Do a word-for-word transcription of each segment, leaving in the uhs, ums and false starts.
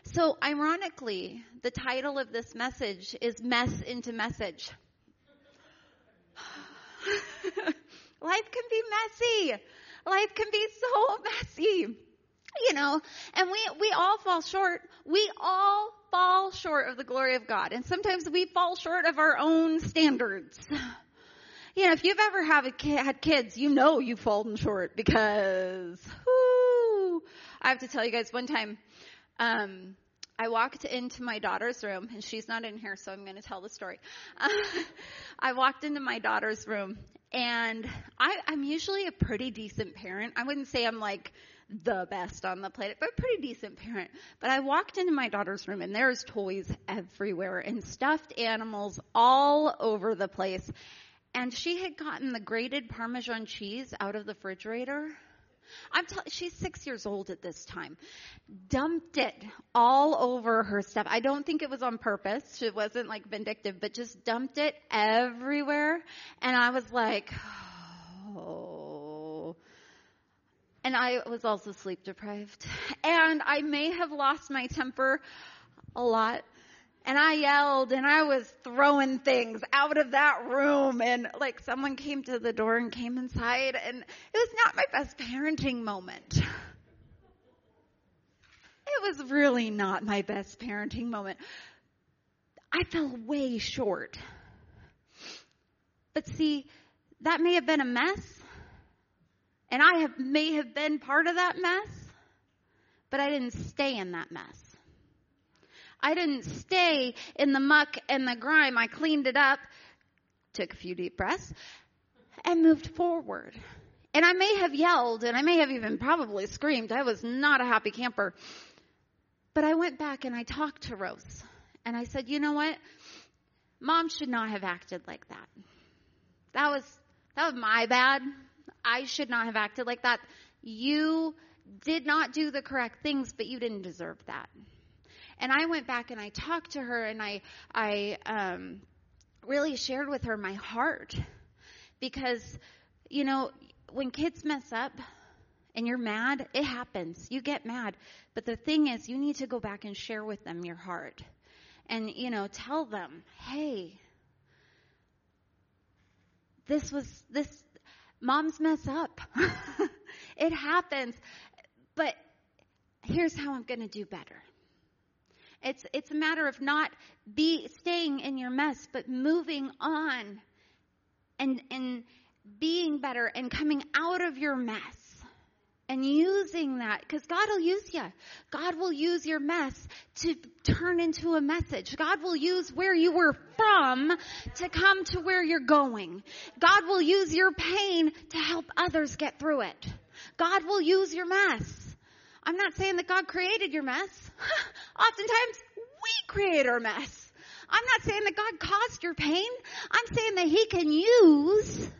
So ironically, the title of this message is Mess into Message. Life can be messy. Life can be so messy. You know, and we, we all fall short. We all fall short of the glory of God. And sometimes we fall short of our own standards. You know, if you've ever have a kid, had kids, you know you've fallen short because, whoo, I have to tell you guys one time, um, I walked into my daughter's room, and she's not in here, so I'm going to tell the story. Uh, I walked into my daughter's room, and I, I'm usually a pretty decent parent. I wouldn't say I'm like the best on the planet, but a pretty decent parent. But I walked into my daughter's room, and there's toys everywhere and stuffed animals all over the place. And she had gotten the grated Parmesan cheese out of the refrigerator. I'm tell- she's six years old at this time. Dumped it all over her stuff. I don't think it was on purpose. It wasn't like vindictive, but just dumped it everywhere. And I was like, oh. And I was also sleep deprived. And I may have lost my temper a lot. And I yelled and I was throwing things out of that room, and like someone came to the door and came inside, and it was not my best parenting moment. It was really not my best parenting moment. I fell way short. But see, that may have been a mess, and I have, may have been part of that mess, but I didn't stay in that mess. I didn't stay in the muck and the grime. I cleaned it up, took a few deep breaths, and moved forward. And I may have yelled, and I may have even probably screamed. I was not a happy camper. But I went back and I talked to Rose. And I said, you know what? Mom should not have acted like that. That was, that was my bad. I should not have acted like that. You did not do the correct things, but you didn't deserve that. And I went back and I talked to her, and I, I um, really shared with her my heart. Because, you know, when kids mess up and you're mad, it happens. You get mad. But the thing is, you need to go back and share with them your heart. And, you know, tell them, hey, this was, this, moms mess up. It happens. But here's how I'm going to do better. It's it's a matter of not be staying in your mess, but moving on and and being better and coming out of your mess and using that, because God will use you. God will use your mess to turn into a message. God will use where you were from to come to where you're going. God will use your pain to help others get through it. God will use your mess. I'm not saying that God created your mess. Oftentimes, we create our mess. I'm not saying that God caused your pain. I'm saying that He can use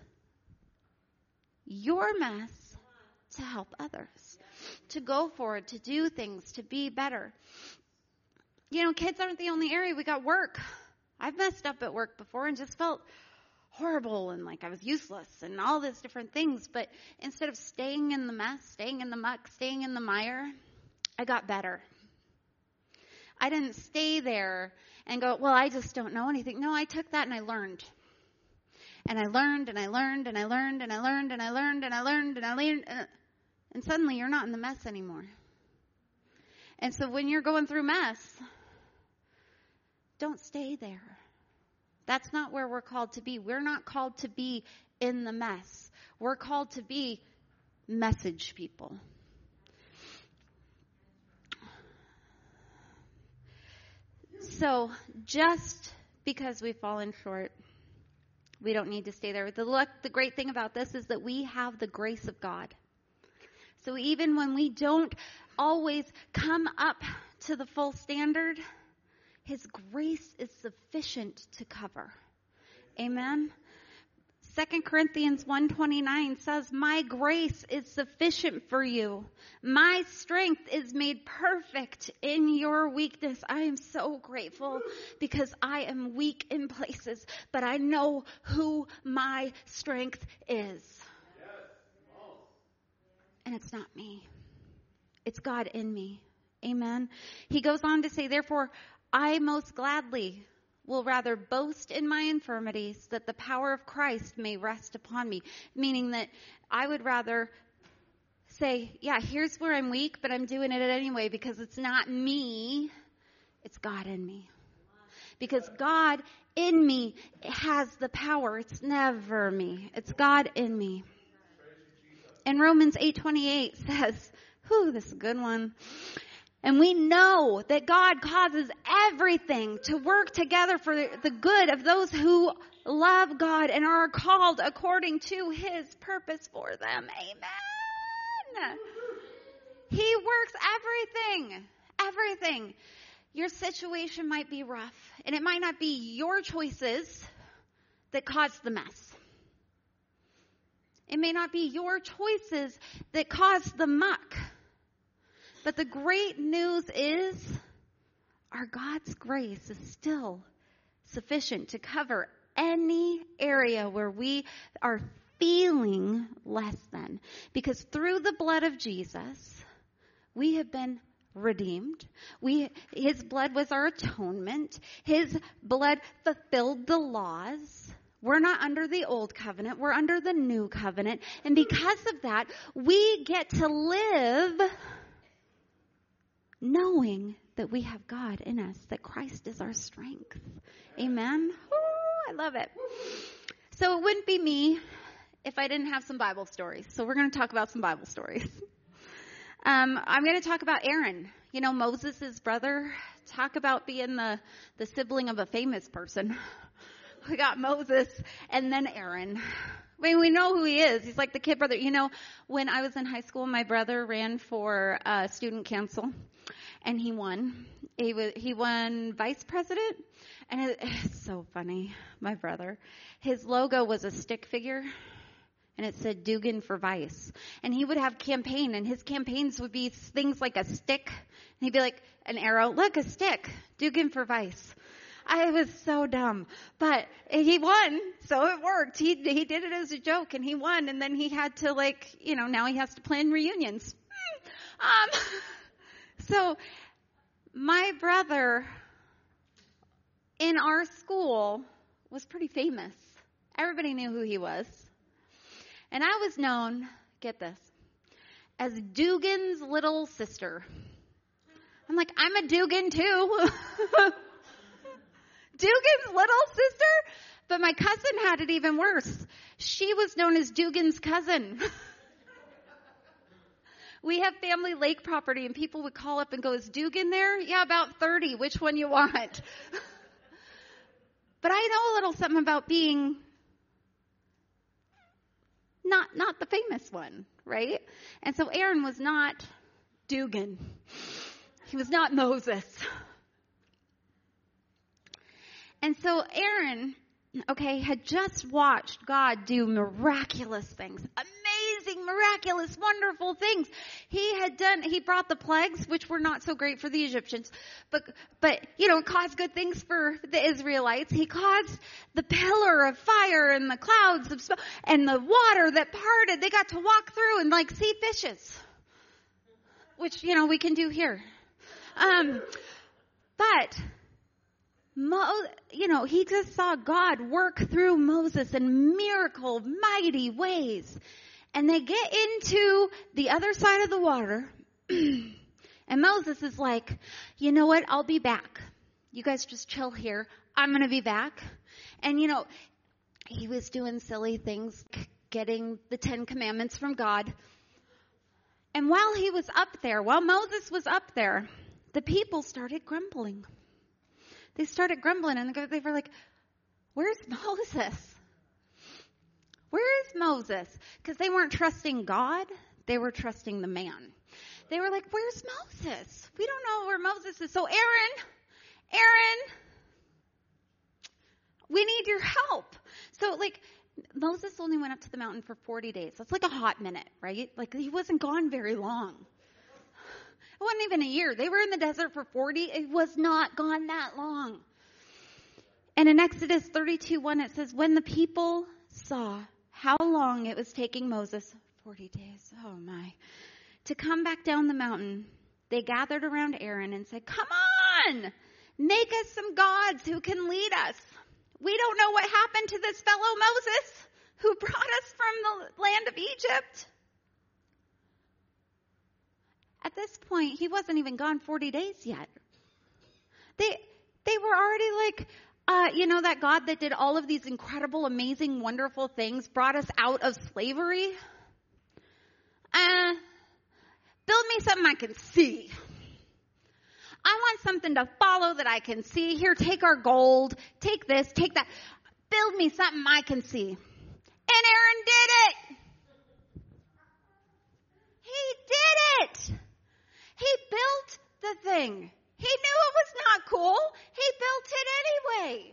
your mess to help others, to go forward, to do things, to be better. You know, kids aren't the only area. We got work. I've messed up at work before and just felt horrible and like I was useless and all these different things. But instead of staying in the mess, staying in the muck, staying in the mire, I got better. I didn't stay there and go, well, I just don't know anything. No, I took that and I learned. And I learned and I learned and I learned and I learned and I learned and I learned and I learned. And suddenly you're not in the mess anymore. And so when you're going through mess, don't stay there. That's not where we're called to be. We're not called to be in the mess. We're called to be message people. So just because we've fallen short, we don't need to stay there. The, look, the great thing about this is that we have the grace of God. So even when we don't always come up to the full standard, His grace is sufficient to cover. Amen. Second Corinthians one twenty-nine says, my grace is sufficient for you. My strength is made perfect in your weakness. I am so grateful because I am weak in places, but I know who my strength is. And it's not me. It's God in me. Amen. He goes on to say, therefore, I most gladly will rather boast in my infirmities, that the power of Christ may rest upon me. Meaning that I would rather say, yeah, here's where I'm weak, but I'm doing it anyway because it's not me, it's God in me. Because God in me has the power. It's never me. It's God in me. And Romans eight twenty-eight says, whew, this is a good one. And we know that God causes everything to work together for the good of those who love God and are called according to his purpose for them. Amen. He works everything, everything. Your situation might be rough, and it might not be your choices that caused the mess. It may not be your choices that caused the muck. But the great news is our God's grace is still sufficient to cover any area where we are feeling less than. Because through the blood of Jesus, we have been redeemed. We, his blood was our atonement. His blood fulfilled the laws. We're not under the old covenant. We're under the new covenant. And because of that, we get to live knowing that we have God in us, that Christ is our strength. Amen. Ooh, I love it. So it wouldn't be me if I didn't have some Bible stories. So we're going to talk about some Bible stories. Um, I'm going to talk about Aaron. You know, Moses' brother. Talk about being the, the sibling of a famous person. We got Moses and then Aaron. I mean, we know who he is. He's like the kid brother. You know, when I was in high school, my brother ran for uh, student council, and he won. He was he won vice president, and it, it's so funny. My brother, his logo was a stick figure, and it said Dugan for vice. And he would have campaign, and his campaigns would be things like a stick, and he'd be like an arrow. Look, a stick. Dugan for vice. I was so dumb, but he won, so it worked. He he did it as a joke, and he won, and then he had to, like, you know, now he has to plan reunions. Um, so my brother in our school was pretty famous. Everybody knew who he was, and I was known, get this, as Dugan's little sister. I'm like, I'm a Dugan too. Dugan's little sister? But my cousin had it even worse. She was known as Dugan's cousin. We have family lake property, and people would call up and go, is Dugan there? Yeah, about thirty. Which one you want? But I know a little something about being not not the famous one, right? And so Aaron was not Dugan. He was not Moses. And so Aaron, okay, had just watched God do miraculous things, amazing, miraculous, wonderful things. He had done, he brought the plagues, which were not so great for the Egyptians, but, but, you know, caused good things for the Israelites. He caused the pillar of fire and the clouds of smoke and the water that parted. They got to walk through and, like, see fishes, which, you know, we can do here. Um, but... Mo, you know, he just saw God work through Moses in miracle, mighty ways. And they get into the other side of the water. And Moses is like, you know what? I'll be back. You guys just chill here. I'm going to be back. And, you know, he was doing silly things, getting the Ten Commandments from God. And while he was up there, while Moses was up there, the people started grumbling. They started grumbling, and they were like, where's Moses? Where is Moses? Because they weren't trusting God. They were trusting the man. They were like, where's Moses? We don't know where Moses is. So Aaron, Aaron, we need your help. So, like, Moses only went up to the mountain for forty days. That's like a hot minute, right? Like, he wasn't gone very long. It wasn't even a year. They were in the desert for forty. It was not gone that long. And in Exodus thirty-two one, it says, when the people saw how long it was taking Moses, forty days, oh my, to come back down the mountain, they gathered around Aaron and said, "Come on, make us some gods who can lead us. We don't know what happened to this fellow Moses who brought us from the land of Egypt." At this point, he wasn't even gone forty days yet. They they were already like, uh, you know, that God that did all of these incredible, amazing, wonderful things, brought us out of slavery. Uh, build me something I can see. I want something to follow that I can see. Here, take our gold. Take this, take that. Build me something I can see. And Aaron did it. He did it. He built the thing. He knew it was not cool. He built it anyway.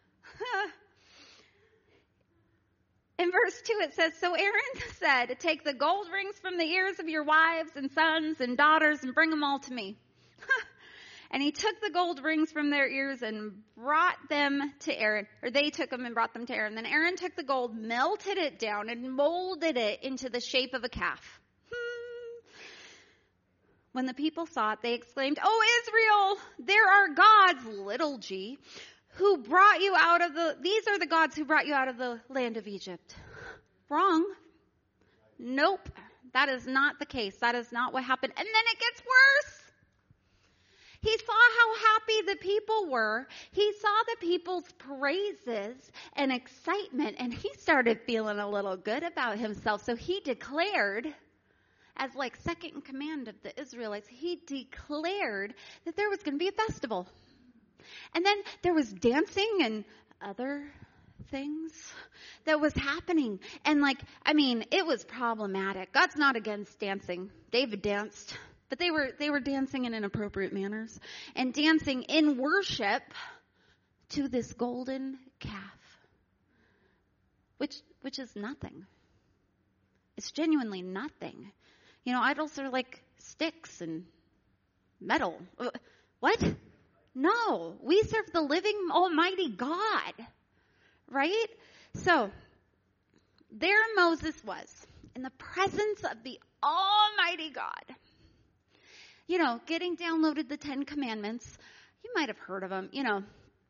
In verse two it says, "So Aaron said, 'Take the gold rings from the ears of your wives and sons and daughters and bring them all to me.' And he took the gold rings from their ears and brought them to Aaron. Or they took them and brought them to Aaron. Then Aaron took the gold, melted it down, and molded it into the shape of a calf. Hmm. When the people saw it, they exclaimed, 'Oh, Israel, there are gods,' little g, who brought you out of the, these are the gods who brought you out of the land of Egypt." Wrong. Nope. That is not the case. That is not what happened. And then it gets worse. He saw how happy the people were. He saw the people's praises and excitement, and he started feeling a little good about himself. So he declared, as like second in command of the Israelites, he declared that there was going to be a festival. And then there was dancing and other things that was happening. And like, I mean, it was problematic. God's not against dancing. David danced. But they were they were dancing in inappropriate manners and dancing in worship to this golden calf, which which is nothing. It's genuinely nothing. You know, idols are like sticks and metal. What? No, we serve the living Almighty God, right? So there Moses was in the presence of the Almighty God. You know, getting downloaded the Ten Commandments. You might have heard of them, you know.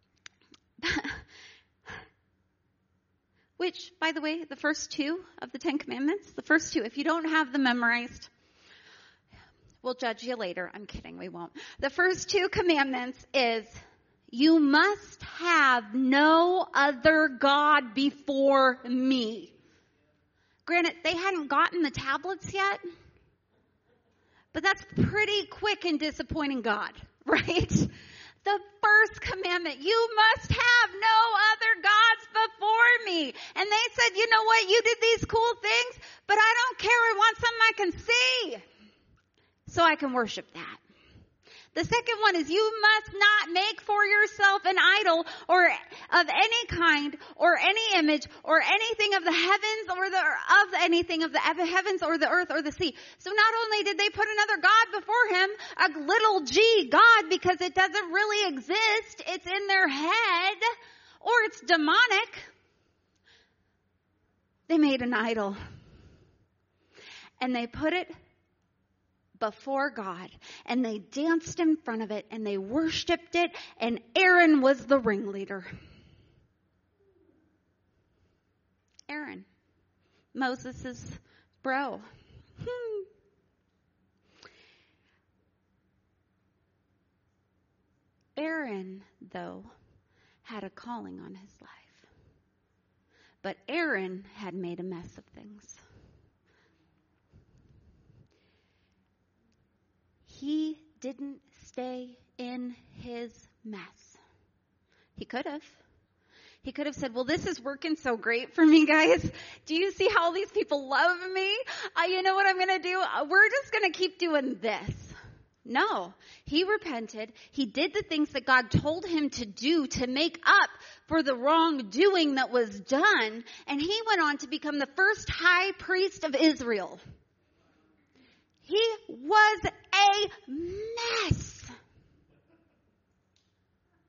Which, by the way, the first two of the Ten Commandments, the first two, if you don't have them memorized, we'll judge you later. I'm kidding, we won't. The first two commandments is, you must have no other God before me. Granted, they hadn't gotten the tablets yet. But that's pretty quick in disappointing God, right? The first commandment, you must have no other gods before me. And they said, you know what, you did these cool things, but I don't care, I want something I can see, so I can worship that. The second one is, you must not make for yourself an idol or of any kind or any image or anything of the heavens or the of anything of the heavens or the earth or the sea. So not only did they put another God before him, a little g God, because it doesn't really exist, it's in their head or it's demonic. They made an idol and they put it before God, and they danced in front of it, and they worshipped it, and Aaron was the ringleader. Aaron, Moses' bro. Hmm. Aaron, though, had a calling on his life. But Aaron had made a mess of things. He didn't stay in his mess. He could have. He could have said, well, this is working so great for me, guys. Do you see how all these people love me? Uh, you know what I'm going to do? Uh, we're just going to keep doing this. No, he repented. He did the things that God told him to do to make up for the wrongdoing that was done. And he went on to become the first high priest of Israel. He was a mess.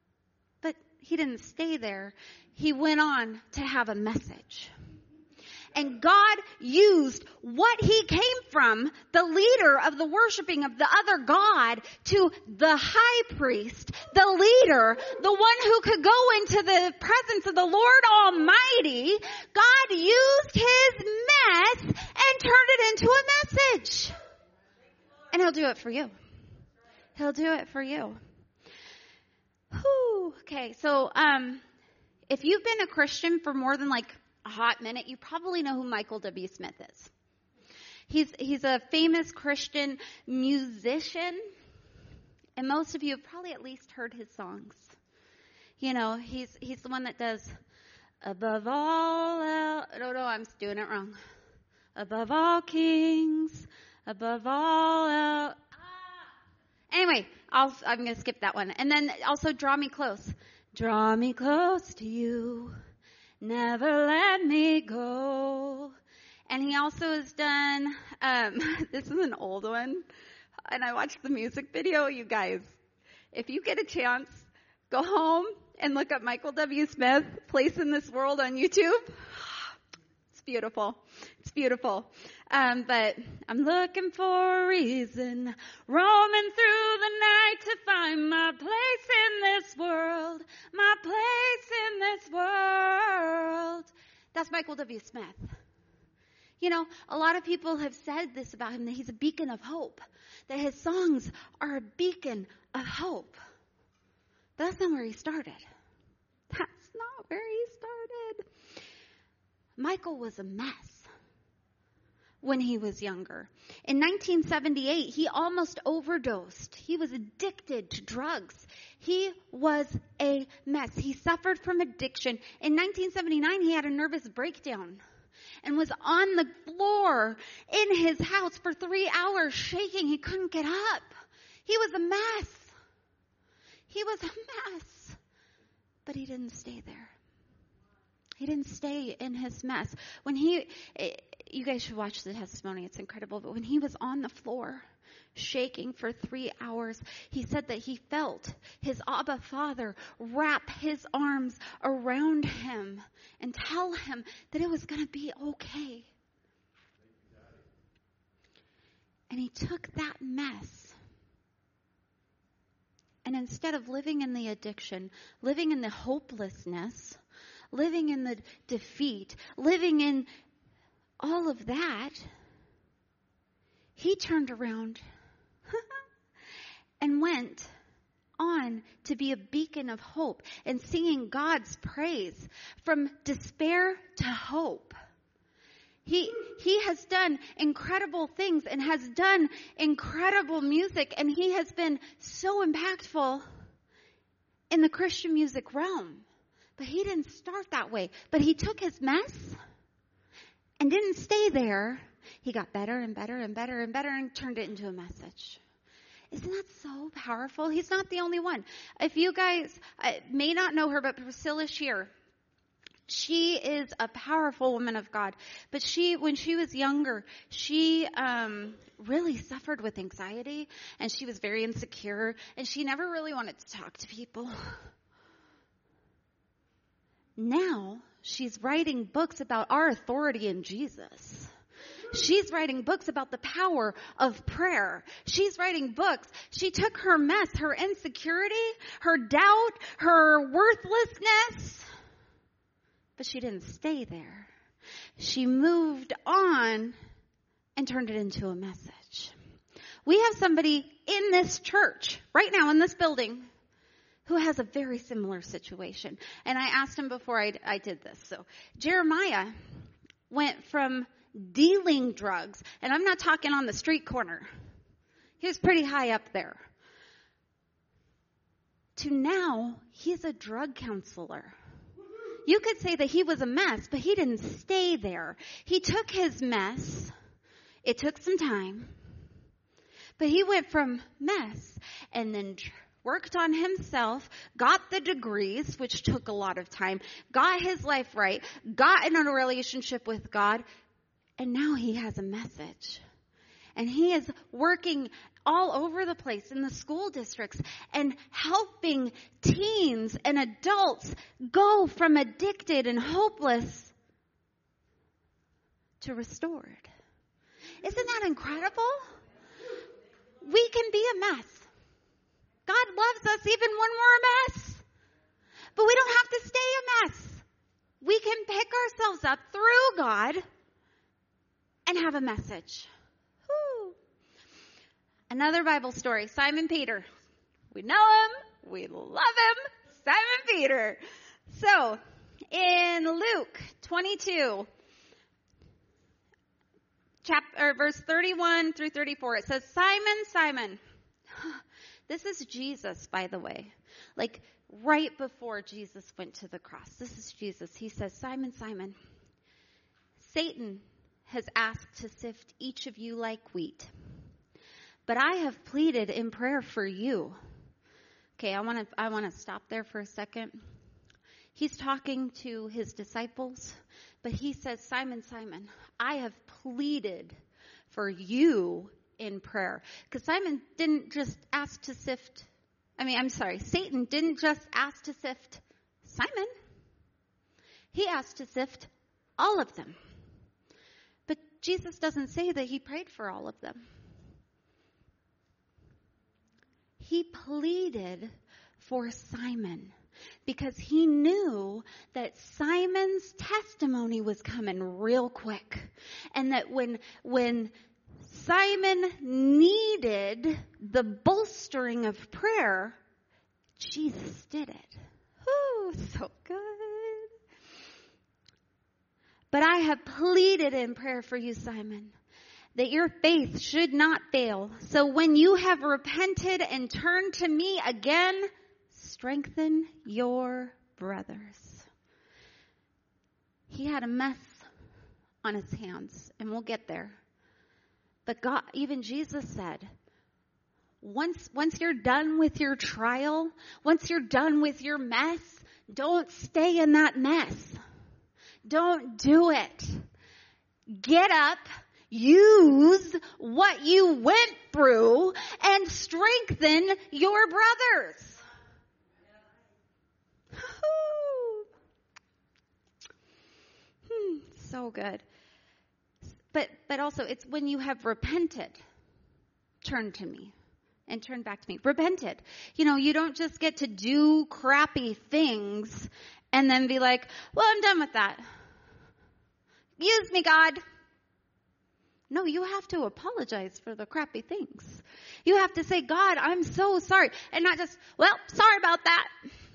But he didn't stay there. He went on to have a message. And God used what he came from, the leader of the worshiping of the other God, to the high priest, the leader, the one who could go into the presence of the Lord Almighty. God used his mess and turned it into a message. And he'll do it for you. He'll do it for you. Whew. Okay, so um, if you've been a Christian for more than like a hot minute, you probably know who Michael W. Smith is. He's he's a famous Christian musician, and most of you have probably at least heard his songs. You know, he's he's the one that does above all else. No, no, I'm doing it wrong. Above all kings, above all else. Anyway, I'll, I'm going to skip that one. And then also Draw Me Close. Draw me close to you. Never let me go. And he also has done, um, this is an old one. And I watched the music video. You guys, if you get a chance, go home and look up Michael W. Smith, Place in This World on YouTube. It's beautiful. It's beautiful. Um, but I'm looking for a reason, roaming through the night to find my place in this world, my place in this world. That's Michael W. Smith. You know, a lot of people have said this about him, that he's a beacon of hope, that his songs are a beacon of hope. But that's not where he started. That's not where he started. Michael was a mess when he was younger. In nineteen seventy-eight, he almost overdosed. He was addicted to drugs. He was a mess. He suffered from addiction. In nineteen seventy-nine, he had a nervous breakdown and was on the floor in his house for three hours shaking. He couldn't get up. He was a mess. He was a mess. But he didn't stay there. He didn't stay in his mess. When he, you guys should watch the testimony. It's incredible. But when he was on the floor, shaking for three hours, he said that he felt his Abba Father wrap his arms around him and tell him that it was going to be okay. And he took that mess, and instead of living in the addiction, living in the hopelessness, living in the defeat, living in all of that, he turned around and went on to be a beacon of hope and singing God's praise from despair to hope. He he has done incredible things and has done incredible music, and he has been so impactful in the Christian music realm. But he didn't start that way. But he took his mess and didn't stay there. He got better and better and better and better and turned it into a message. Isn't that so powerful? He's not the only one. If you guys uh, may not know her, but Priscilla Shear, she is a powerful woman of God. But she, when she was younger, she um, really suffered with anxiety, and she was very insecure, and she never really wanted to talk to people. Now, she's writing books about our authority in Jesus. She's writing books about the power of prayer. She's writing books. She took her mess, her insecurity, her doubt, her worthlessness, but she didn't stay there. She moved on and turned it into a message. We have somebody in this church, right now in this building, who has a very similar situation. And I asked him before I, I did this. So Jeremiah went from dealing drugs, and I'm not talking on the street corner. He was pretty high up there. To now, he's a drug counselor. You could say that he was a mess, but he didn't stay there. He took his mess. It took some time. But he went from mess and then worked on himself, got the degrees, which took a lot of time, got his life right, got in a relationship with God, and now he has a message. And he is working all over the place in the school districts and helping teens and adults go from addicted and hopeless to restore it. Isn't that incredible? We can be a mess. God loves us even when we're a mess. But we don't have to stay a mess. We can pick ourselves up through God and have a message. Whew. Another Bible story, Simon Peter. We know him. We love him. Simon Peter. So, in Luke twenty-two, chapter, verse thirty-one through thirty-four, it says, Simon, Simon. This is Jesus, by the way. Like, right before Jesus went to the cross. This is Jesus. He says, Simon, Simon, Satan has asked to sift each of you like wheat. But I have pleaded in prayer for you. Okay, I want to I want to stop there for a second. He's talking to his disciples, but he says, Simon, Simon, I have pleaded for you in prayer. Because Simon didn't just ask to sift, I mean, I'm sorry, Satan didn't just ask to sift Simon. He asked to sift all of them. But Jesus doesn't say that he prayed for all of them. He pleaded for Simon because he knew that Simon's testimony was coming real quick. And that when, when Simon needed the bolstering of prayer, Jesus did it. Whew, so good. But I have pleaded in prayer for you, Simon, that your faith should not fail. So when you have repented and turned to me again, strengthen your brothers. He had a mess on his hands, and we'll get there. But God, even Jesus said, once, once you're done with your trial, once you're done with your mess, don't stay in that mess. Don't do it. Get up. Use what you went through and strengthen your brothers. Hmm, so good. But but also it's when you have repented, turn to me and turn back to me. Repented. You know, you don't just get to do crappy things and then be like, well, I'm done with that. Use me, God. No, you have to apologize for the crappy things. You have to say, God, I'm so sorry. And not just, well, sorry about that.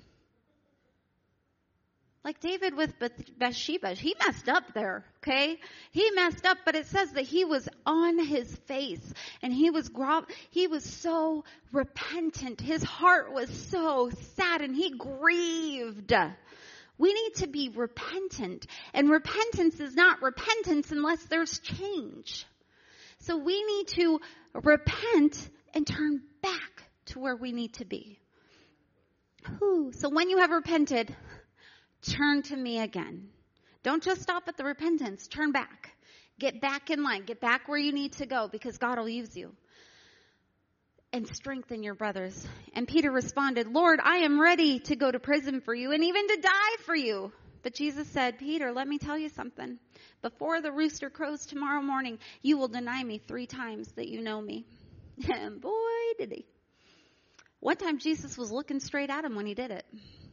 Like David with Bathsheba, he messed up there, okay? He messed up, but it says that he was on his face and he was gro- he was so repentant. His heart was so sad and he grieved. We need to be repentant. And repentance is not repentance unless there's change. So we need to repent and turn back to where we need to be. Whew. So when you have repented, turn to me again. Don't just stop at the repentance. Turn back. Get back in line. Get back where you need to go because God will use you. And strengthen your brothers. And Peter responded, Lord, I am ready to go to prison for you and even to die for you. But Jesus said, Peter, let me tell you something. Before the rooster crows tomorrow morning, you will deny me three times that you know me. And boy, did he. One time Jesus was looking straight at him when he did it.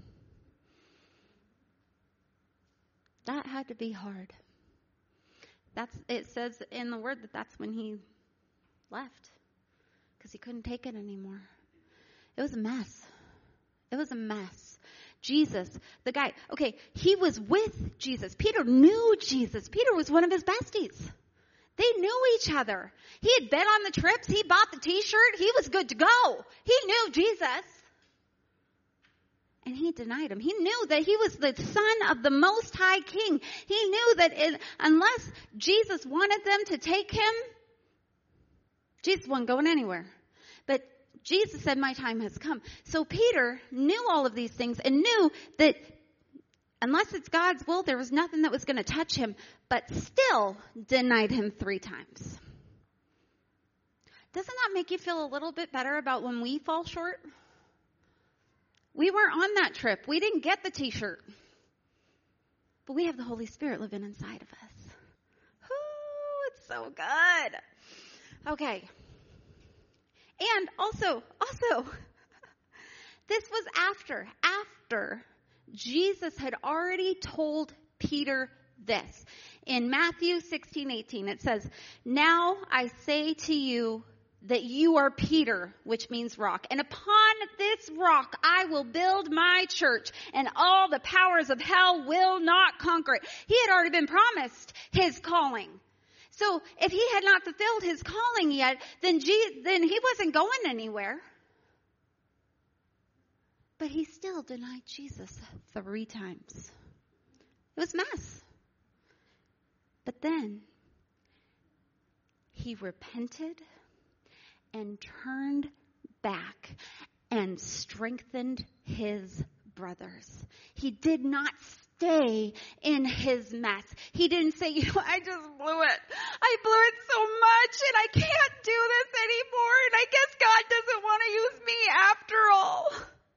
That had to be hard. That's, it says in the word that that's when he left. Because he couldn't take it anymore. It was a mess. It was a mess. Jesus, the guy, okay, he was with Jesus. Peter knew Jesus. Peter was one of his besties. They knew each other. He had been on the trips. He bought the t-shirt. He was good to go. He knew Jesus. And he denied him. He knew that he was the son of the Most High King. He knew that it, unless Jesus wanted them to take him, Jesus wasn't going anywhere. But Jesus said, my time has come. So Peter knew all of these things and knew that unless it's God's will, there was nothing that was going to touch him, but still denied him three times. Doesn't that make you feel a little bit better about when we fall short? We weren't on that trip. We didn't get the t-shirt. But we have the Holy Spirit living inside of us. Whew. so good. Okay. And also, also, this was after, after Jesus had already told Peter this. In Matthew sixteen eighteen, it says, "Now I say to you that you are Peter," which means rock, "and upon this rock I will build my church, and all the powers of hell will not conquer it." He had already been promised his calling. So if he had not fulfilled his calling yet, then, Je- then he wasn't going anywhere. But he still denied Jesus three times. It was a mess. But then he repented and turned back and strengthened his brothers. He did not stay in his mess. He didn't say, you know, I just blew it. I blew it so much and I can't do this anymore, and I guess God doesn't want to use me after all.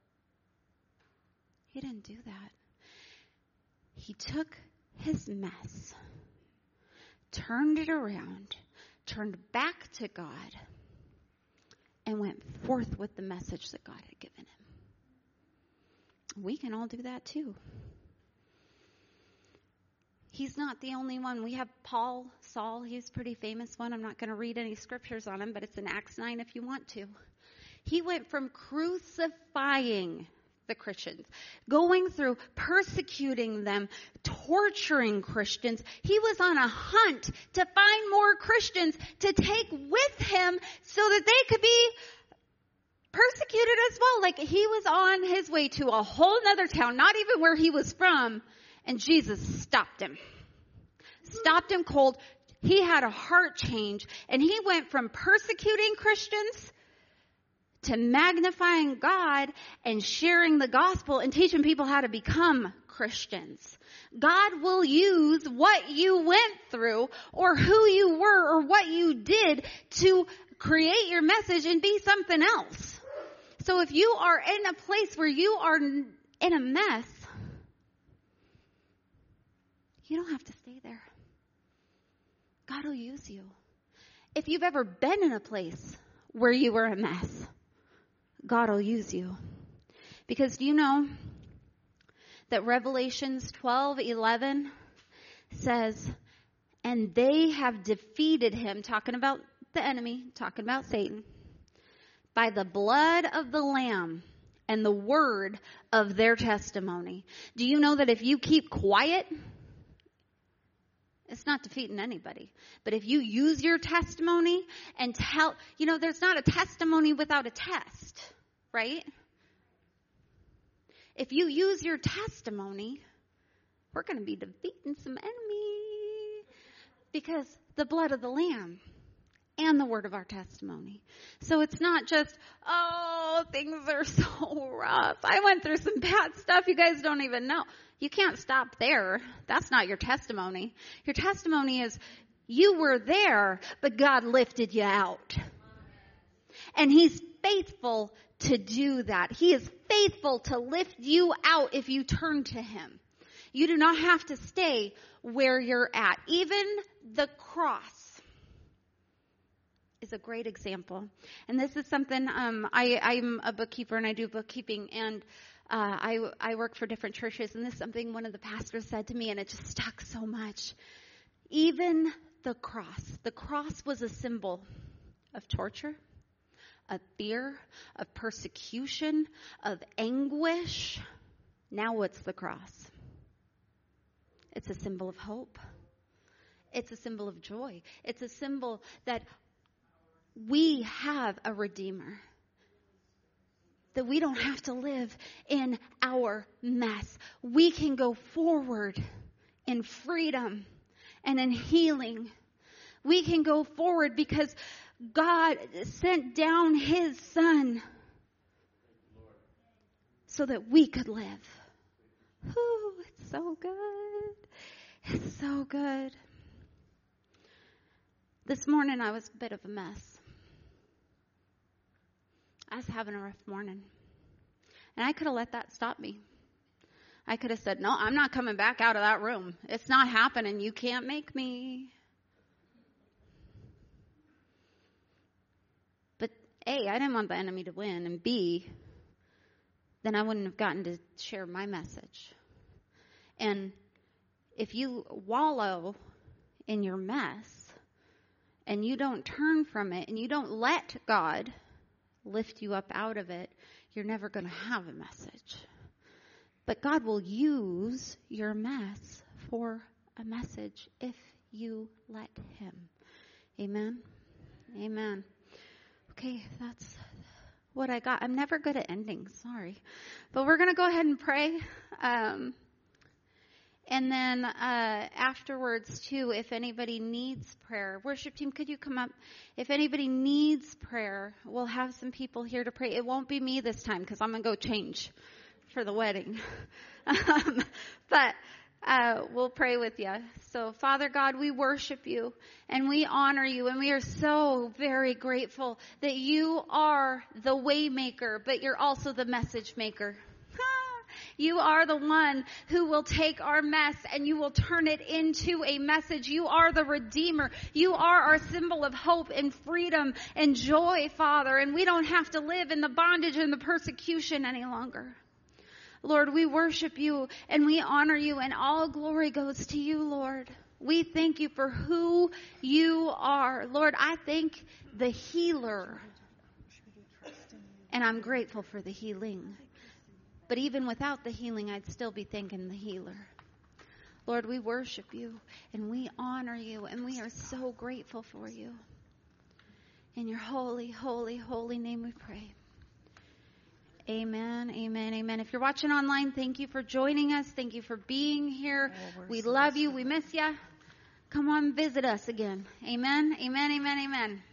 He didn't do that. He took his mess, turned it around, turned back to God, and went forth with the message that God had given him. We can all do that too. He's not the only one. We have Paul, Saul. He's a pretty famous one. I'm not going to read any scriptures on him, but it's in Acts nine if you want to. He went from crucifying the Christians, going through persecuting them, torturing Christians. He was on a hunt to find more Christians to take with him so that they could be persecuted as well. Like, he was on his way to a whole nother town, not even where he was from, and Jesus stopped him. Stopped him cold. He had a heart change, and he went from persecuting Christians to magnifying God and sharing the gospel and teaching people how to become Christians. God will use what you went through or who you were or what you did to create your message and be something else. So if you are in a place where you are in a mess, you don't have to stay there. God will use you. If you've ever been in a place where you were a mess, God will use you. Because do you know that Revelations twelve eleven says, "And they have defeated him," talking about the enemy, talking about Satan, "by the blood of the Lamb and the word of their testimony." Do you know that if you keep quiet, it's not defeating anybody. But if you use your testimony and tell, you know, there's not a testimony without a test, right? If you use your testimony, we're going to be defeating some enemy because the blood of the Lamb and the word of our testimony. So it's not just, oh, things are so rough. I went through some bad stuff you guys don't even know. You can't stop there. That's not your testimony. Your testimony is you were there, but God lifted you out. And he's faithful to do that. He is faithful to lift you out if you turn to him. You do not have to stay where you're at. Even the cross is a great example. And this is something, um, I, I'm a bookkeeper and I do bookkeeping, and uh, I, I work for different churches, and this is something one of the pastors said to me, and it just stuck so much. Even the cross, the cross was a symbol of torture, of fear, of persecution, of anguish. Now what's the cross? It's a symbol of hope. It's a symbol of joy. It's a symbol that we have a Redeemer. That we don't have to live in our mess. We can go forward in freedom and in healing. We can go forward because God sent down his Son so that we could live. Ooh, it's so good. It's so good. This morning I was a bit of a mess. I was having a rough morning. And I could have let that stop me. I could have said, no, I'm not coming back out of that room. It's not happening. You can't make me. A, I didn't want the enemy to win, and B, then I wouldn't have gotten to share my message. And if you wallow in your mess and you don't turn from it and you don't let God lift you up out of it, you're never going to have a message. But God will use your mess for a message if you let him. Amen? Amen. Okay, that's what I got. I'm never good at ending, sorry. But we're going to go ahead and pray. Um, and then uh, afterwards, too, if anybody needs prayer, worship team, could you come up? If anybody needs prayer, we'll have some people here to pray. It won't be me this time because I'm going to go change for the wedding. um, but uh, we'll pray with you. So, Father God, we worship you and we honor you, and we are so very grateful that you are the way maker, but you're also the message maker. You are the one who will take our mess and you will turn it into a message. You are the Redeemer. You are our symbol of hope and freedom and joy, Father, and we don't have to live in the bondage and the persecution any longer. Lord, we worship you and we honor you, and all glory goes to you, Lord. We thank you for who you are. Lord, I thank the healer, and I'm grateful for the healing. But even without the healing, I'd still be thanking the healer. Lord, we worship you and we honor you, and we are so grateful for you. In your holy, holy, holy name we pray. Amen, amen, amen. If you're watching online, thank you for joining us. Thank you for being here. Oh, we love you. We miss you. Come on, visit us again. Amen, amen, amen, amen.